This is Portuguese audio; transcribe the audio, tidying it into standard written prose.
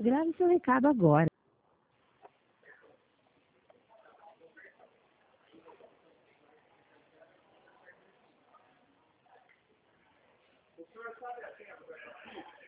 Grave seu recado agora. O senhor sabe a tempo,